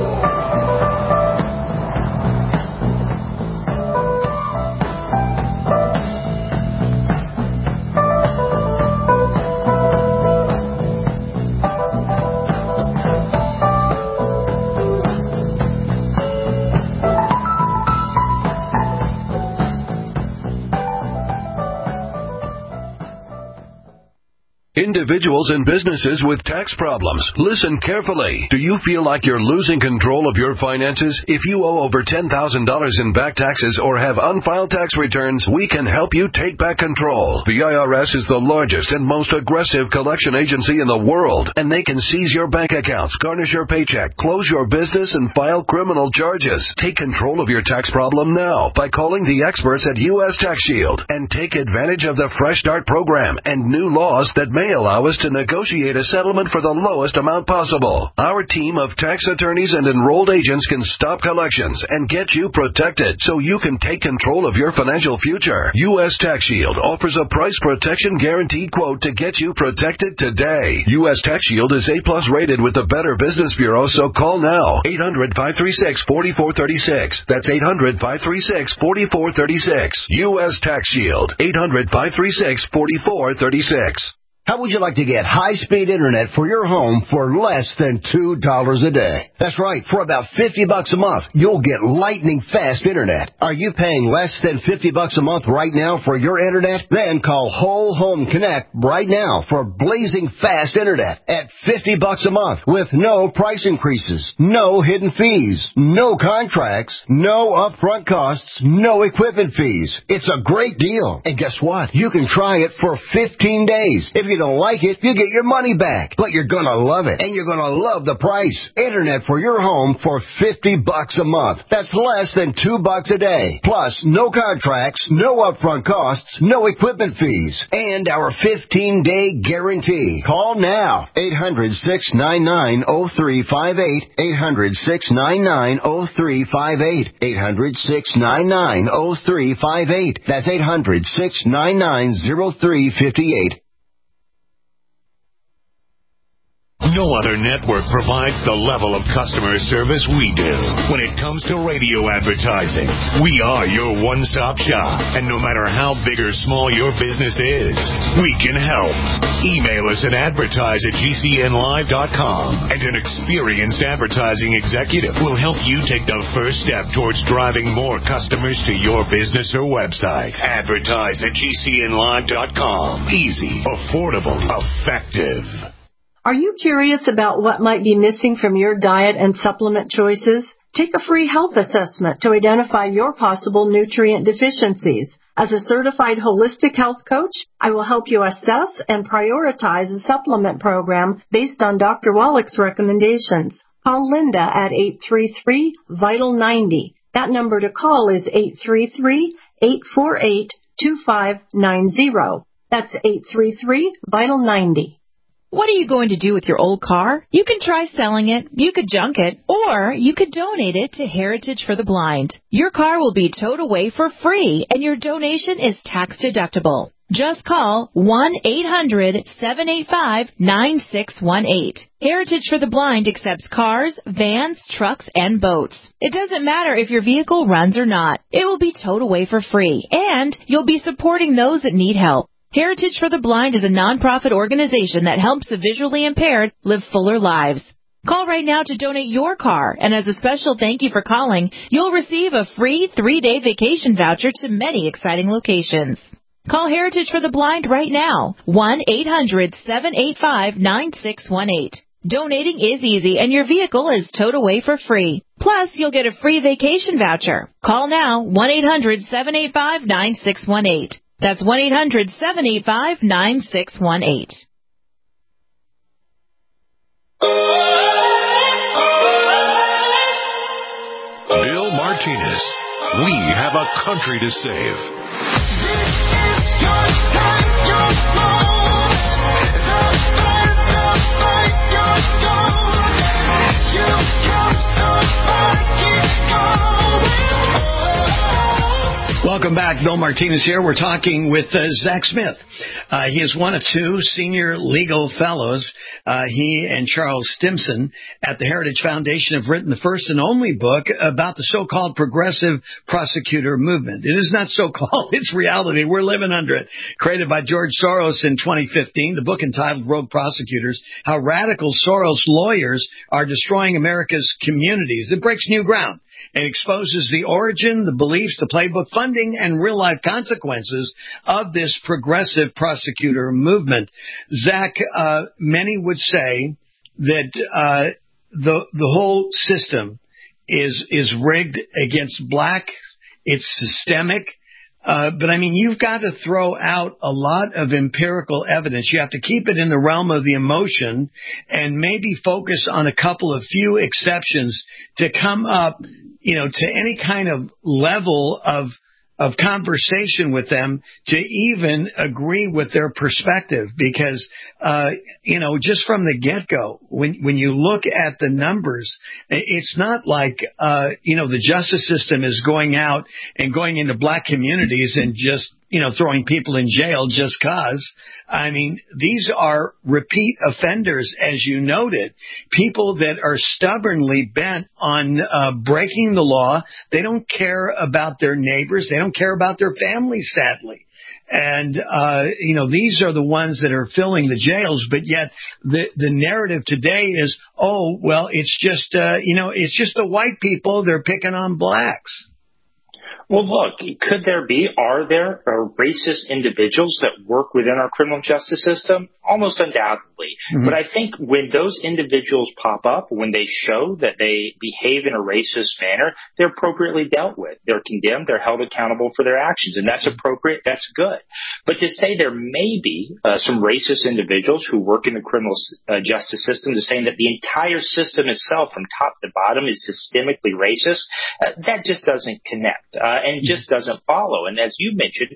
Individuals and businesses with tax problems, listen carefully. Do you feel like you're losing control of your finances? If you owe over ten thousand dollars in back taxes or have unfiled tax returns, we can help you take back control. The I R S is the largest and most aggressive collection agency in the world, and they can seize your bank accounts, garnish your paycheck, close your business, and file criminal charges. Take control of your tax problem now by calling the experts at U S Tax Shield and take advantage of the Fresh Start program and new laws that may allow us to negotiate a settlement for the lowest amount possible. Our team of tax attorneys and enrolled agents can stop collections and get you protected so you can take control of your financial future. U S Tax Shield offers a price protection guaranteed quote to get you protected today. U S Tax Shield is A plus rated with the Better Business Bureau, so call now. eight hundred, five three six, four four three six. That's eight hundred, five three six, four four three six. U S Tax Shield. eight hundred, five three six, four four three six. How would you like to get high-speed internet for your home for less than two dollars a day? That's right. For about fifty bucks a month, you'll get lightning-fast internet. Are you paying less than fifty bucks a month right now for your internet? Then call Whole Home Connect right now for blazing fast internet at fifty bucks a month with no price increases, no hidden fees, no contracts, no upfront costs, no equipment fees. It's a great deal. And guess what? You can try it for fifteen days. If you don't like it, you get your money back. But you're gonna love it, and you're gonna love the price. Internet for your home for fifty bucks a month. That's less than two bucks a day. Plus, no contracts, no upfront costs, no equipment fees, and our fifteen-day guarantee. Call now. eight hundred, six nine nine, oh three five eight. eight hundred, six nine nine, oh three five eight. eight hundred, six nine nine, oh three five eight. That's eight hundred, six nine nine, oh three five eight. No other network provides the level of customer service we do. When it comes to radio advertising, we are your one-stop shop. And no matter how big or small your business is, we can help. Email us at advertise at G C N live dot com, and an experienced advertising executive will help you take the first step towards driving more customers to your business or website. Advertise at G C N live dot com. Easy, affordable, effective. Are you curious about what might be missing from your diet and supplement choices? Take a free health assessment to identify your possible nutrient deficiencies. As a certified holistic health coach, I will help you assess and prioritize a supplement program based on Doctor Wallach's recommendations. Call Linda at eight three three, vital ninety. That number to call is eight three three, eight four eight, two five nine zero. That's eight three three, vital ninety. What are you going to do with your old car? You can try selling it, you could junk it, or you could donate it to Heritage for the Blind. Your car will be towed away for free, and your donation is tax deductible. Just call one eight hundred, seven eight five, nine six one eight. Heritage for the Blind accepts cars, vans, trucks, and boats. It doesn't matter if your vehicle runs or not. It will be towed away for free, and you'll be supporting those that need help. Heritage for the Blind is a nonprofit organization that helps the visually impaired live fuller lives. Call right now to donate your car, and as a special thank you for calling, you'll receive a free three-day vacation voucher to many exciting locations. Call Heritage for the Blind right now, one eight hundred, seven eight five, nine six one eight. Donating is easy, and your vehicle is towed away for free. Plus, you'll get a free vacation voucher. Call now, one eight hundred, seven eight five, nine six one eight. That's one eight hundred, seven eight five, nine six one eight. Bill Martinez. We have a country to save. Welcome back. Bill Martinez here. We're talking with uh, Zach Smith. Uh, he is one of two senior legal fellows. Uh, he and Charles Stimson at the Heritage Foundation have written the first and only book about the so-called progressive prosecutor movement. It is not so-called. It's reality. We're living under it. Created by George Soros in twenty fifteen, the book entitled Rogue Prosecutors, How Radical Soros Lawyers Are Destroying America's Communities. It breaks new ground. It exposes the origin, the beliefs, the playbook, funding, and real-life consequences of this progressive prosecutor movement. Zach, uh, many would say that uh, the the whole system is is rigged against blacks. It's systemic. Uh, but, I mean, you've got to throw out a lot of empirical evidence. You have to keep it in the realm of the emotion and maybe focus on a couple of few exceptions to come up, you know, to any kind of level of of conversation with them to even agree with their perspective. Because, uh, you know, just from the get-go, when when you look at the numbers, it's not like, uh, you know, the justice system is going out and going into black communities and just, you know, throwing people in jail just cause. I mean, these are repeat offenders, as you noted, people that are stubbornly bent on uh, breaking the law. They don't care about their neighbors. They don't care about their families, sadly. And, uh, you know, these are the ones that are filling the jails. But yet the, the narrative today is, oh, well, it's just, uh, you know, it's just the white people. They're picking on blacks. Well, look, could there be, are there uh, racist individuals that work within our criminal justice system? Almost undoubtedly. Mm-hmm. But I think when those individuals pop up, when they show that they behave in a racist manner, they're appropriately dealt with. They're condemned. They're held accountable for their actions. And that's appropriate. That's good. But to say there may be uh, some racist individuals who work in the criminal uh, justice system, to saying that the entire system itself from top to bottom is systemically racist, uh, that just doesn't connect. Uh, and it just doesn't follow. And as you mentioned,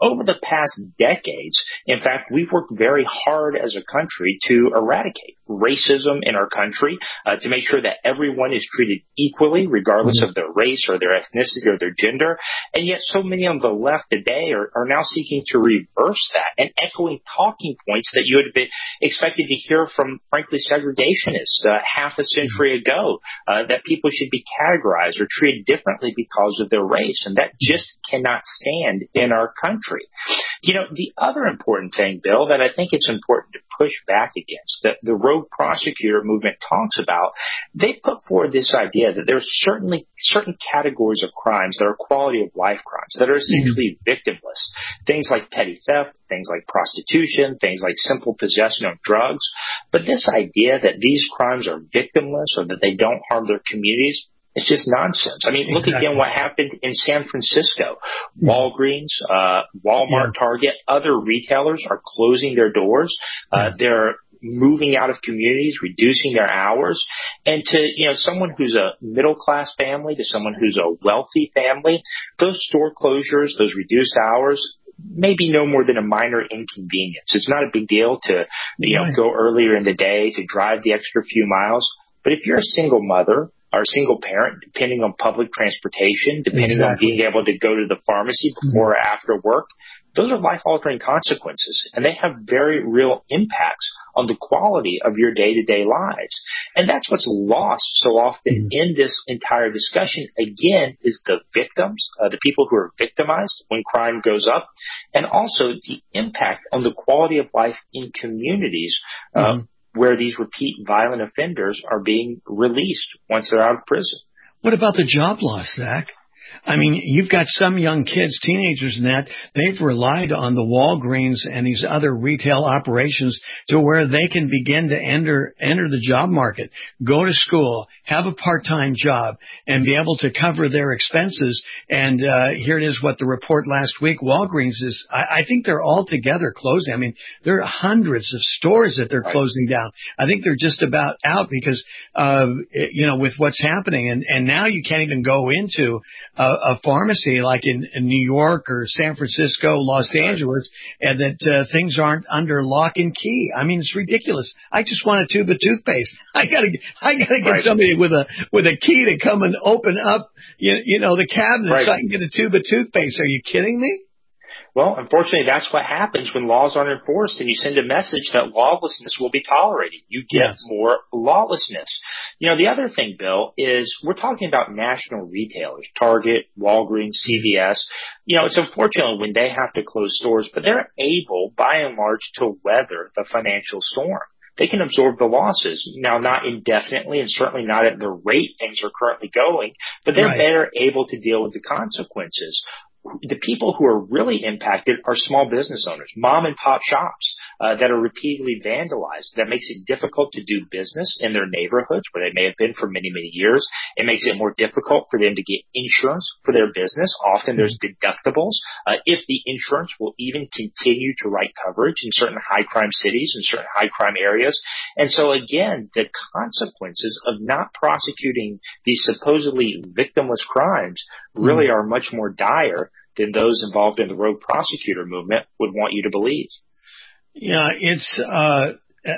over the past decades, in fact, we've worked very hard as a country to eradicate racism in our country, uh, to make sure that everyone is treated equally, regardless mm-hmm. of their race or their ethnicity or their gender. And yet so many on the left today are, are now seeking to reverse that and echoing talking points that you had been expected to hear from, frankly, segregationists uh, half a century ago, uh, that people should be categorized or treated differently because of their race. And that just cannot stand in our country. You know, the other important thing, Bill, that I think it's important to push back against, that the rogue prosecutor movement talks about, they put forward this idea that there's certainly certain categories of crimes that are quality of life crimes that are essentially mm-hmm. victimless. Things like petty theft, things like prostitution, things like simple possession of drugs. But this idea that these crimes are victimless or that they don't harm their communities, it's just nonsense. I mean, look exactly. again what happened in San Francisco. Walgreens, uh, Walmart, yeah. Target, other retailers are closing their doors. Uh, yeah. They're moving out of communities, reducing their hours. And to, you know, someone who's a middle class family, to someone who's a wealthy family, those store closures, those reduced hours, maybe no more than a minor inconvenience. It's not a big deal to, you know, right. go earlier in the day, to drive the extra few miles. But if you're a single mother, or a single parent, depending on public transportation, depending exactly. on being able to go to the pharmacy before mm-hmm. or after work, those are life-altering consequences, and they have very real impacts on the quality of your day-to-day lives. And that's what's lost so often mm-hmm. in this entire discussion, again, is the victims, uh, the people who are victimized when crime goes up, and also the impact on the quality of life in communities uh, mm-hmm. where these repeat violent offenders are being released once they're out of prison. What about the job loss, Zach? I mean, you've got some young kids, teenagers and that, they've relied on the Walgreens and these other retail operations to where they can begin to enter, enter the job market, go to school, have a part-time job, and be able to cover their expenses. And uh, here it is what the report last week, Walgreens is, I, I think they're all together closing. I mean, there are hundreds of stores that they're right. closing down. I think they're just about out because, uh, you know, with what's happening. And, and now you can't even go into a, a pharmacy like in, in New York or San Francisco, Los Angeles, and that uh, things aren't under lock and key. I mean, it's ridiculous. I just want a tube of toothpaste. I gotta, I gotta get right. somebody with a with a key to come and open up, you, you know, the cabinet right. so I can get a tube of toothpaste. Are you kidding me? Well, unfortunately, that's what happens when laws aren't enforced and you send a message that lawlessness will be tolerated. You get yes. more lawlessness. You know, the other thing, Bill, is we're talking about national retailers, Target, Walgreens, C V S. You know, it's unfortunate when they have to close stores, but they're able, by and large, to weather the financial storm. They can absorb the losses. Now, not indefinitely and certainly not at the rate things are currently going, but they're right. better able to deal with the consequences. The people who are really impacted are small business owners, mom and pop shops uh, that are repeatedly vandalized. That makes it difficult to do business in their neighborhoods where they may have been for many, many years. It makes it more difficult for them to get insurance for their business. Often there's deductibles. Uh, if the insurance will even continue to write coverage in certain high crime cities and certain high crime areas. And so again, the consequences of not prosecuting these supposedly victimless crimes really are much more dire than those involved in the rogue prosecutor movement would want you to believe. Yeah, it's, uh,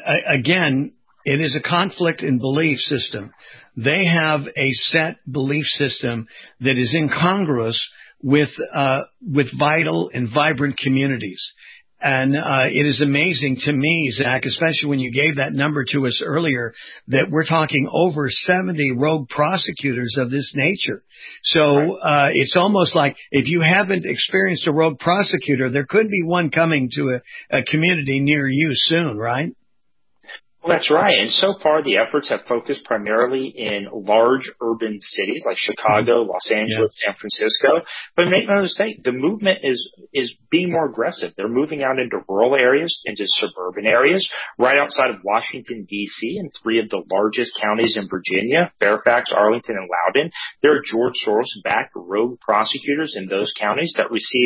again, it is a conflict in belief system. They have a set belief system that is incongruous with, uh, with vital and vibrant communities. And uh, it is amazing to me, Zach, especially when you gave that number to us earlier, that we're talking over seventy rogue prosecutors of this nature. So uh, it's almost like if you haven't experienced a rogue prosecutor, there could be one coming to a, a community near you soon, right? Well, that's right. And so far, the efforts have focused primarily in large urban cities like Chicago, Los Angeles, yeah. San Francisco. But make no mistake, the movement is is being more aggressive. They're moving out into rural areas, into suburban areas, right outside of Washington, D C, in three of the largest counties in Virginia, Fairfax, Arlington, and Loudoun. There are George Soros-backed rogue prosecutors in those counties that received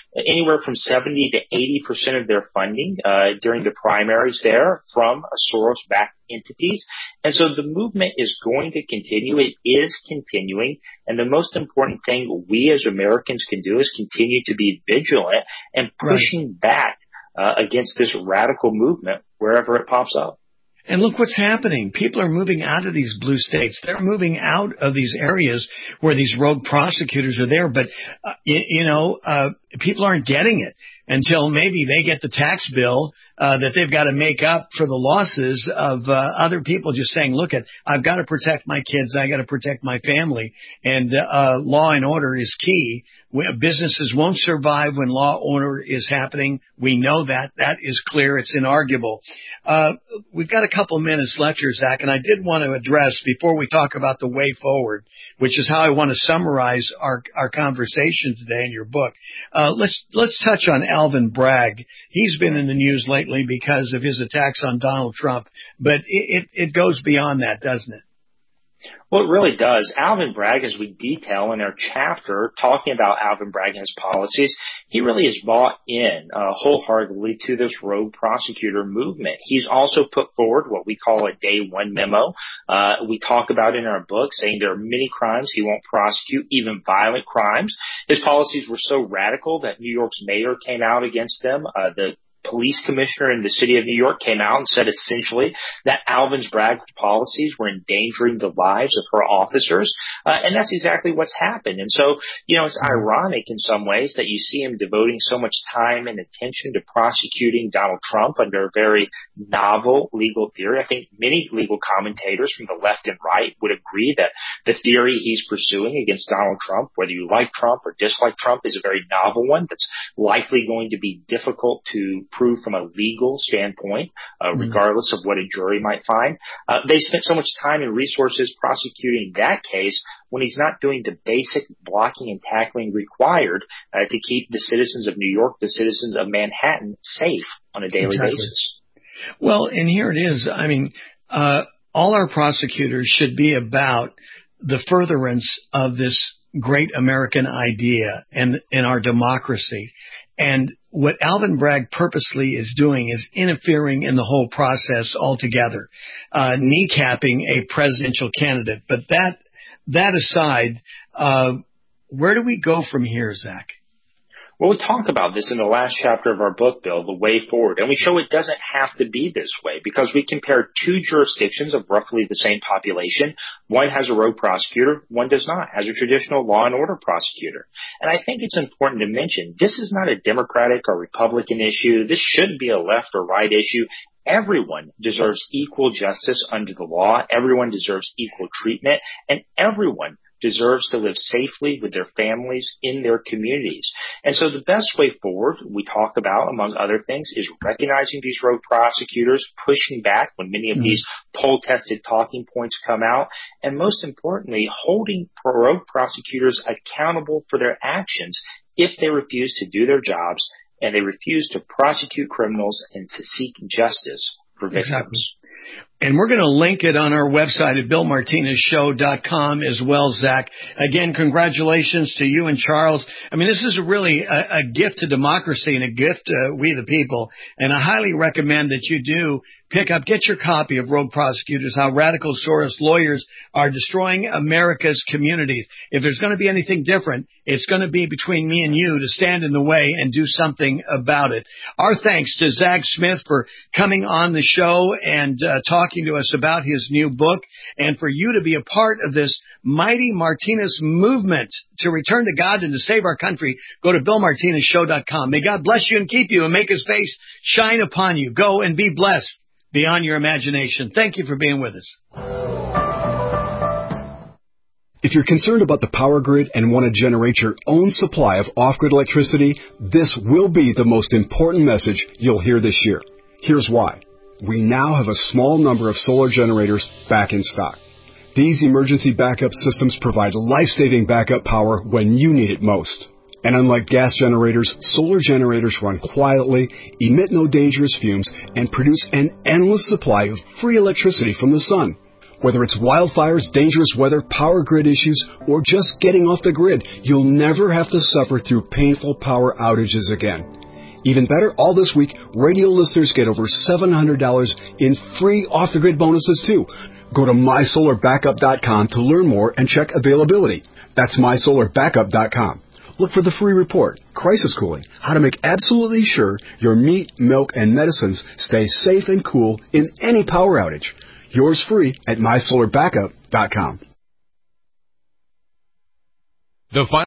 anywhere from seventy to eighty percent of their funding uh, during the primaries there from Soros-backed entities. And so the movement is going to continue. It is continuing. And the most important thing we as Americans can do is continue to be vigilant and pushing right. back uh, against this radical movement wherever it pops up. And look what's happening. People are moving out of these blue states. They're moving out of these areas where these rogue prosecutors are there. But, uh, you, you know, uh, people aren't getting it until maybe they get the tax bill uh, that they've got to make up for the losses of uh, other people just saying, look, at, I've got to protect my kids. I got to protect my family. And uh, law and order is key. We, businesses won't survive when law order is happening. We know that. That is clear. It's inarguable. Uh, we've got a couple minutes left here, Zach, and I did want to address, before we talk about the way forward, which is how I want to summarize our, our conversation today in your book. Uh, let's, let's touch on Alvin Bragg. He's been in the news lately because of his attacks on Donald Trump, but it, it, it goes beyond that, doesn't it? Well, it really does. Alvin Bragg, as we detail in our chapter talking about Alvin Bragg and his policies, he really has bought in uh, wholeheartedly to this rogue prosecutor movement. He's also put forward what we call a day one memo. Uh, we talk about in our book saying there are many crimes he won't prosecute, even violent crimes. His policies were so radical that New York's mayor came out against them. Uh, the police commissioner in the city of New York came out and said essentially that Alvin Bragg's policies were endangering the lives of her officers. Uh, and that's exactly what's happened. And so, you know, it's ironic in some ways that you see him devoting so much time and attention to prosecuting Donald Trump under a very novel legal theory. I think many legal commentators from the left and right would agree that the theory he's pursuing against Donald Trump, whether you like Trump or dislike Trump, is a very novel one that's likely going to be difficult to prove from a legal standpoint, uh, regardless of what a jury might find. Uh, they spent so much time and resources prosecuting that case when he's not doing the basic blocking and tackling required uh, to keep the citizens of New York, the citizens of Manhattan, safe on a daily exactly. basis. Well, and here it is. I mean, uh, all our prosecutors should be about the furtherance of this great American idea and, and our democracy. And what Alvin Bragg purposely is doing is interfering in the whole process altogether, uh, kneecapping a presidential candidate. But that, that aside, uh, where do we go from here, Zach? Well, we talk about this in the last chapter of our book, Bill, The Way Forward, and we show it doesn't have to be this way because we compare two jurisdictions of roughly the same population. One has a rogue prosecutor, one does not, has a traditional law and order prosecutor. And I think it's important to mention this is not a Democratic or Republican issue. This shouldn't be a left or right issue. Everyone deserves equal justice under the law. Everyone deserves equal treatment, and everyone deserves to live safely with their families in their communities. And so the best way forward, we talk about, among other things, is recognizing these rogue prosecutors, pushing back when many of mm-hmm. these poll-tested talking points come out, and most importantly, holding rogue prosecutors accountable for their actions if they refuse to do their jobs and they refuse to prosecute criminals and to seek justice for victims. Exactly. And we're going to link it on our website at bill martinez show dot com as well, Zach. Again, congratulations to you and Charles. I mean, this is really a, a gift to democracy and a gift to we the people. And I highly recommend that you do pick up, get your copy of Rogue Prosecutors, How Radical Soros Lawyers Are Destroying America's Communities. If there's going to be anything different, it's going to be between me and you to stand in the way and do something about it. Our thanks to Zach Smith for coming on the show and uh, talking to us about his new book, and for you to be a part of this mighty Martinez movement to return to God and to save our country. Go to bill martinez show dot com. May God bless you and keep you and make his face shine upon you. Go and be blessed beyond your imagination. Thank you for being with us. If you're concerned about the power grid and want to generate your own supply of off-grid electricity, this will be the most important message you'll hear this year. Here's why. We now have a small number of solar generators back in stock. These emergency backup systems provide life-saving backup power when you need it most. And unlike gas generators, solar generators run quietly, emit no dangerous fumes, and produce an endless supply of free electricity from the sun. Whether it's wildfires, dangerous weather, power grid issues, or just getting off the grid, you'll never have to suffer through painful power outages again. Even better, all this week, radio listeners get over seven hundred dollars in free off-the-grid bonuses, too. Go to my solar backup dot com to learn more and check availability. That's my solar backup dot com. Look for the free report, Crisis Cooling, how to make absolutely sure your meat, milk, and medicines stay safe and cool in any power outage. Yours free at my solar backup dot com. The